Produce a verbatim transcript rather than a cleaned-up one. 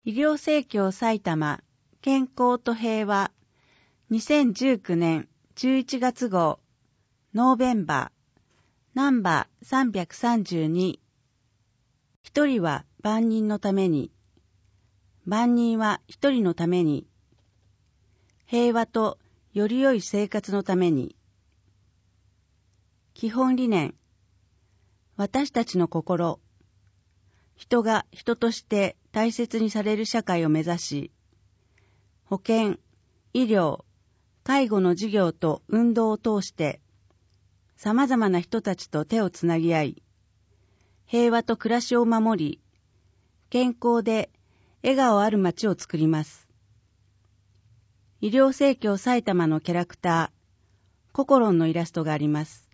医療生協埼玉健康と平和にせんじゅうきゅうねんじゅういちがつ号ノーベンバーナンバーさんびゃくさんじゅうに。一人は万人のために、万人は一人のために、平和とより良い生活のために。基本理念、私たちの心、人が人として大切にされる社会を目指し、保健、医療、介護の事業と運動を通して、様々な人たちと手をつなぎ合い、平和と暮らしを守り、健康で笑顔ある街を作ります。医療生協埼玉のキャラクター、ココロンのイラストがあります。